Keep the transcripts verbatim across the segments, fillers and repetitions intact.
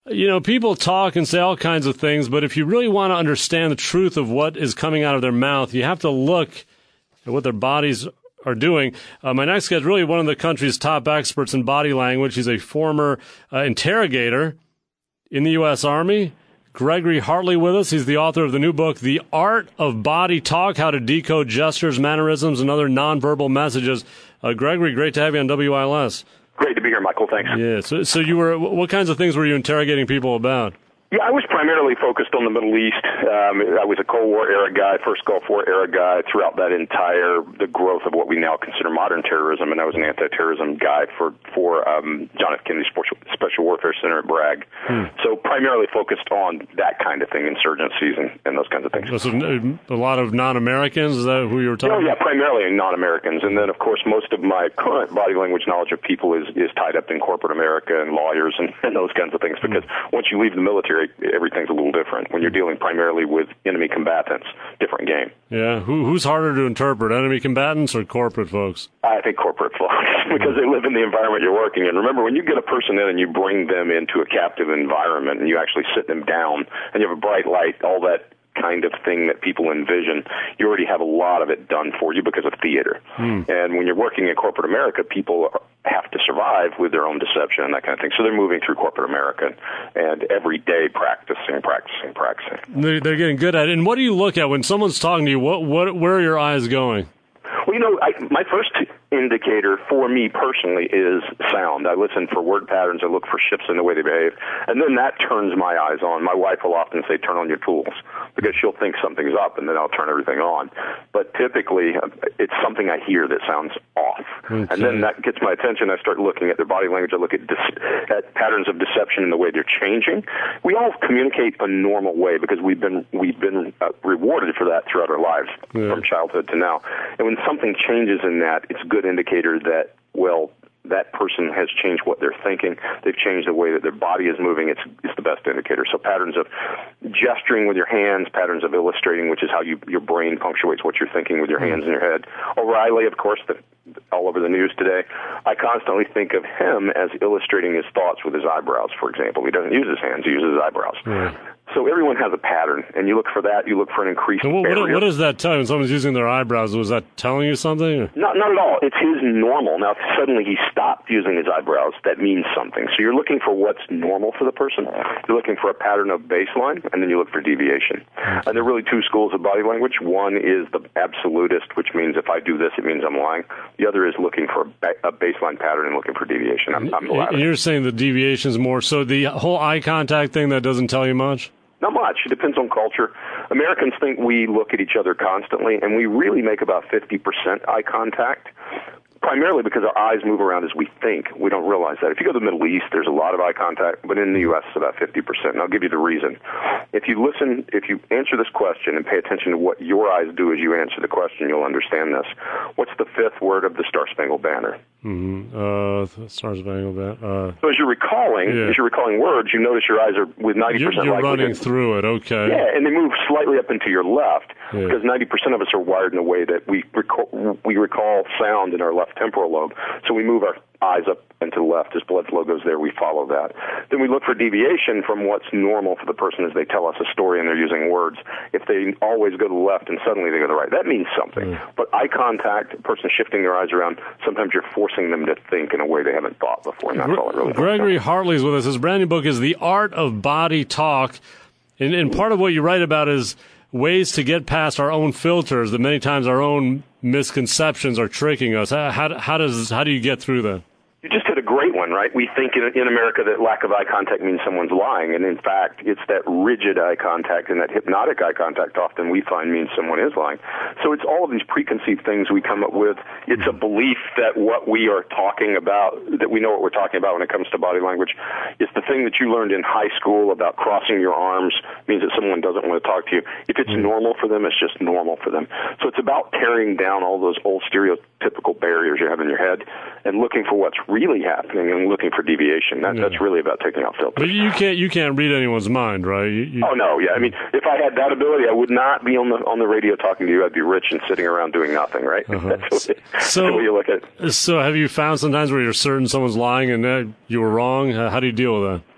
you know, people talk and say all kinds of things, but if you really want to understand the truth of what is coming out of their mouth, you have to look at what their bodies are doing. Uh, my next guest is really one of the country's top experts in body language. He's a former uh, interrogator in the U S Army. Gregory Hartley with us. He's the author of the new book, The Art of Body Talk, How to Decode Gestures, Mannerisms, and Other Nonverbal Messages. Uh, Gregory, great to have you on W I L S. Great to be here, Michael. Thanks. Yeah. So, so you were. What kinds of things were you interrogating people about? Yeah, I was primarily focused on the Middle East. Um, I was a Cold War era guy, first Gulf War era guy throughout that entire, the growth of what we now consider modern terrorism, and I was an anti-terrorism guy for, for um, John F. Kennedy Special, Special Warfare Center at Bragg. Hmm. So primarily focused on that kind of thing, insurgencies and, and those kinds of things. So a lot of non-Americans? Is that who you were talking about? Oh, yeah, about? primarily non-Americans. And then, of course, most of my current body language knowledge of people is, is tied up in corporate America and lawyers and, and those kinds of things, because hmm. once you leave the military, everything's a little different. When you're dealing primarily with enemy combatants, different game. Yeah. Who, who's harder to interpret, enemy combatants or corporate folks? I think corporate folks, because they live in the environment you're working in. Remember, when you get a person in and you bring them into a captive environment and you actually sit them down and you have a bright light, all that kind of thing that people envision, you already have a lot of it done for you because of theater. Hmm. And when you're working in corporate America, people have to survive with their own deception and that kind of thing. So they're moving through corporate America and every day practicing, practicing, practicing. They're, they're getting good at it. And what do you look at when someone's talking to you? What, what, where are your eyes going? Well, you know, I, my first indicator for me personally is sound. I listen for word patterns. I look for shifts in the way they behave. And then that turns my eyes on. My wife will often say, turn on your tools, because she'll think something's up, and then I'll turn everything on. But typically, it's something I hear that sounds off. Okay. And then that gets my attention. I start looking at their body language. I look at, dis- at patterns of deception in the way they're changing. We all communicate a normal way because we've been we've been uh, rewarded for that throughout our lives, yeah. from childhood to now. And when something changes in that, it's a good indicator that, well, that person has changed what they're thinking. They've changed the way that their body is moving. It's, it's the best indicator. So patterns of gesturing with your hands, patterns of illustrating, which is how you, your brain punctuates what you're thinking with your hands in your head. O'Reilly, of course, the, all over the news today. I constantly think of him as illustrating his thoughts with his eyebrows, for example. He doesn't use his hands. He uses his eyebrows. Yeah. So everyone has a pattern, and you look for that. You look for an increased what, area. What does that tell you when someone's using their eyebrows? Was that telling you something? Not, not at all. It's his normal. Now, if suddenly he stopped using his eyebrows, that means something. So you're looking for what's normal for the person. You're looking for a pattern of baseline, and then you look for deviation. And there are really two schools of body language. One is the absolutist, which means if I do this, it means I'm lying. The other is looking for a, ba- a baseline pattern and looking for deviation. I'm, I'm the latter. And you're saying the deviation is more. So the whole eye contact thing, that doesn't tell you much? Not much. It depends on culture. Americans think we look at each other constantly, and we really make about fifty percent eye contact, primarily because our eyes move around as we think. We don't realize that. If you go to the Middle East, there's a lot of eye contact, but in the U S it's about fifty percent, and I'll give you the reason. If you listen, if you answer this question and pay attention to what your eyes do as you answer the question, you'll understand this. What's the fifth word of the Star-Spangled Banner? Mm-hmm. Uh, Star-Spangled Banner. Uh, so as you're recalling, yeah. as you're recalling words, you notice your eyes are with ninety percent You're, you're likelihood. running through it, okay. Yeah, and they move slightly up into your left, yeah. because ninety percent of us are wired in a way that we recall, we recall sound in our left temporal lobe. So we move our eyes up and to the left. As blood flow goes there, we follow that. Then we look for deviation from what's normal for the person as they tell us a story and they're using words. If they always go to the left and suddenly they go to the right, that means something. Mm. But eye contact, a person shifting their eyes around, sometimes you're forcing them to think in a way they haven't thought before, and that's Gre- all it really Gregory Hartley's with us. His brand new book is The Art of Body Talk. And, and part of what you write about is ways to get past our own filters, that many times our own misconceptions are tricking us. How, how, how does how do you get through that? You just hit a great one, right? We think in, in America that lack of eye contact means someone's lying, and in fact, it's that rigid eye contact and that hypnotic eye contact often we find means someone is lying. So it's all of these preconceived things we come up with. It's a belief that what we are talking about, that we know what we're talking about when it comes to body language. It's the thing that you learned in high school about crossing your arms means that someone doesn't want to talk to you. If it's normal for them, it's just normal for them. So it's about tearing down all those old stereotypical barriers you have in your head and looking for what's really happening and looking for deviation. That, yeah. That's really about taking out filters. But you can't you can't read anyone's mind, right? You, you... Oh no, yeah. I mean, if I had that ability, I would not be on the on the radio talking to you. I'd be rich and sitting around doing nothing, right? Uh-huh. That's, what, that's so, the way you look at it. So have you found sometimes where you're certain someone's lying and uh, you were wrong? Uh, how do you deal with that?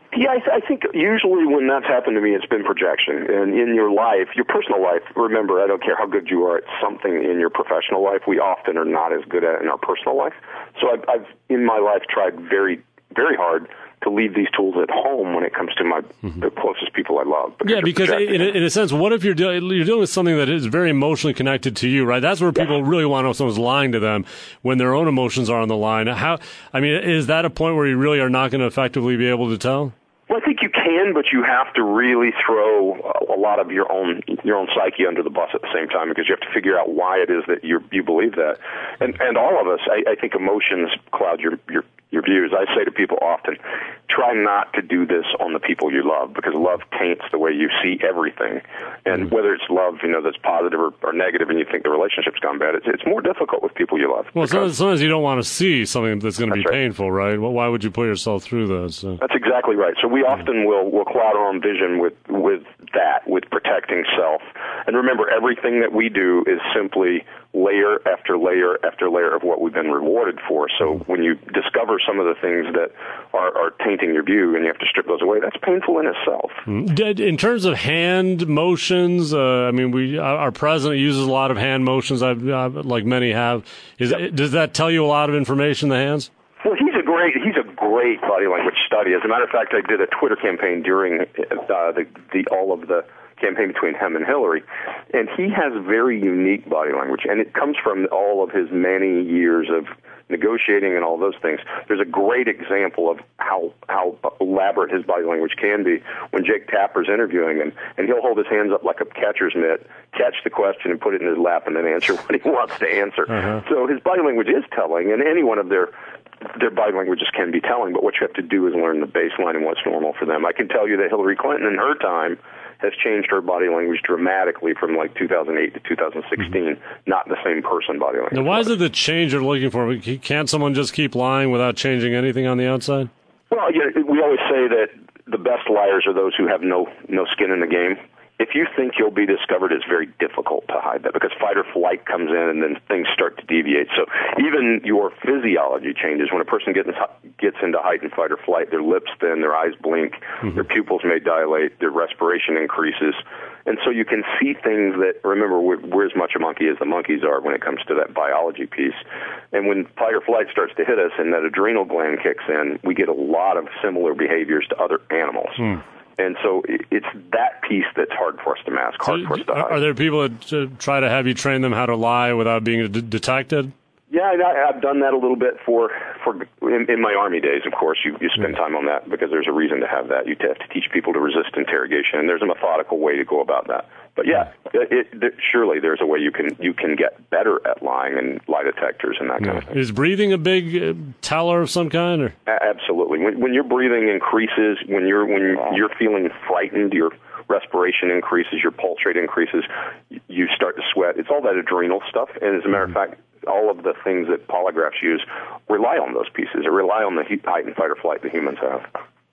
Yeah, I, th- I think usually when that's happened to me, it's been projection. And in your life, your personal life, remember, I don't care how good you are at something in your professional life, we often are not as good at it in our personal life. So I've, I've in my life, tried very, very hard to leave these tools at home when it comes to my mm-hmm. the closest people I love. Because yeah, because in a, in a sense, what if you're, dealing you're dealing with something that is very emotionally connected to you, right? That's where people yeah. really want to know if someone's lying to them when their own emotions are on the line. How? I mean, is that a point where you really are not going to effectively be able to tell? Well, I think you can, but you have to really throw a lot of your own your own psyche under the bus at the same time, because you have to figure out why it is that you you believe that. And and all of us, I, I think emotions cloud your your your views. I say to people often, try not to do this on the people you love, because love taints the way you see everything. And mm-hmm. whether it's love, you know, that's positive or, or negative, and you think the relationship's gone bad, it's it's more difficult with people you love. Well, sometimes, sometimes you don't want to see something that's going to be right. painful, right? Well, why would you put yourself through those? So. That's exactly right. So we often will will cloud our own vision with with that, with protecting self. And remember, everything that we do is simply layer after layer after layer of what we've been rewarded for. So when you discover some of the things that are, are tainting your view and you have to strip those away, that's painful in itself. In terms of hand motions, uh, I mean, we our president uses a lot of hand motions, I've, I've, like many have. Is, yep. Does that tell you a lot of information, the hands? Well, he's a great he's a great body language study. As a matter of fact, I did a Twitter campaign during uh, the, the all of the campaign between him and Hillary, and he has very unique body language, and it comes from all of his many years of negotiating and all those things. There's a great example of how how elaborate his body language can be when Jake Tapper's interviewing him, and he'll hold his hands up like a catcher's mitt, catch the question and put it in his lap, and then answer what he wants to answer. Uh-huh. So his body language is telling, and any one of their their body languages can be telling, but what you have to do is learn the baseline and what's normal for them. I can tell you that Hillary Clinton in her time has changed her body language dramatically from like two thousand eight to two thousand sixteen, mm-hmm. not the same person body language. Now, why is it the change you're looking for? Can't someone just keep lying without changing anything on the outside? Well, yeah, we always say that the best liars are those who have no no skin in the game. If you think you'll be discovered, it's very difficult to hide that, because fight or flight comes in and then things start to deviate. So even your physiology changes. When a person gets gets into heightened fight or flight, their lips thin, their eyes blink, mm-hmm. their pupils may dilate, their respiration increases. And so you can see things that, remember, we're, we're as much a monkey as the monkeys are when it comes to that biology piece. And when fight or flight starts to hit us and that adrenal gland kicks in, we get a lot of similar behaviors to other animals. Mm. And so it's that piece that's hard for us to mask, hard so for us to hide. Are there people that try to have you train them how to lie without being d- detected? Yeah, I've done that a little bit for for in, in my Army days. Of course, you, you spend time on that because there's a reason to have that. You have to teach people to resist interrogation, and there's a methodical way to go about that. But yeah, it, it, surely there's a way you can you can get better at lying and lie detectors and that yeah. kind of thing. Is breathing a big uh, teller of some kind? Or? A- absolutely. When, when your breathing increases, when you're when you're feeling frightened, your respiration increases, your pulse rate increases, you start to sweat. It's all that adrenal stuff, and as a matter of fact, all of the things that polygraphs use rely on those pieces. They rely on the heightened fight or flight that humans have.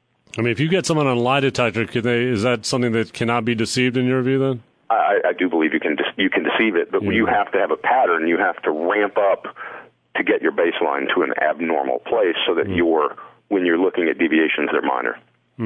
I mean, if you get someone on a lie detector, can they, is that something that cannot be deceived in your view then? I, I do believe you can you can deceive it, but yeah. you have to have a pattern. You have to ramp up to get your baseline to an abnormal place so that mm. you're, when you're looking at deviations, they're minor.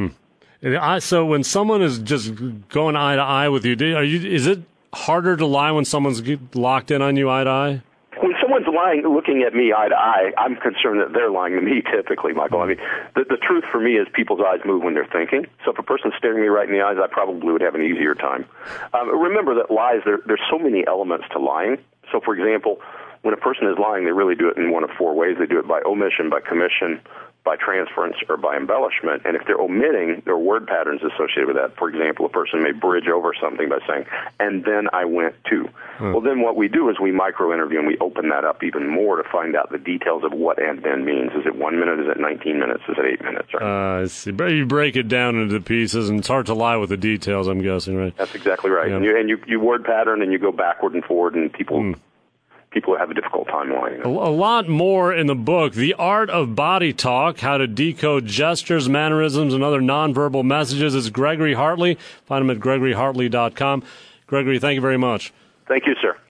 Mm. So when someone is just going eye to eye with you, are you, is it harder to lie when someone's locked in on you eye to eye? When someone's lying, looking at me eye to eye, I'm concerned that they're lying to me typically, Michael. I mean, the, the truth for me is people's eyes move when they're thinking. So if a person's staring me right in the eyes, I probably would have an easier time. Um, remember that lies, there, there's so many elements to lying. So, for example, when a person is lying, they really do it in one of four ways. They do it by omission, by commission, by transference, or by embellishment. And if they're omitting, there are word patterns associated with that. For example, a person may bridge over something by saying, and then I went to. Hmm. Well, then what we do is we micro-interview and we open that up even more to find out the details of what and then means. Is it one minute? Is it nineteen minutes? Is it eight minutes? Right? Uh, I see. But you break it down into pieces, and it's hard to lie with the details, I'm guessing, right? That's exactly right. Yeah. And, you, and you, you word pattern, and you go backward and forward, and people... Hmm. People have a difficult time lying. A, a lot more in the book, The Art of Body Talk, How to Decode Gestures, Mannerisms, and Other Nonverbal Messages. It's Gregory Hartley. Find him at gregory hartley dot com. Gregory, thank you very much. Thank you, sir.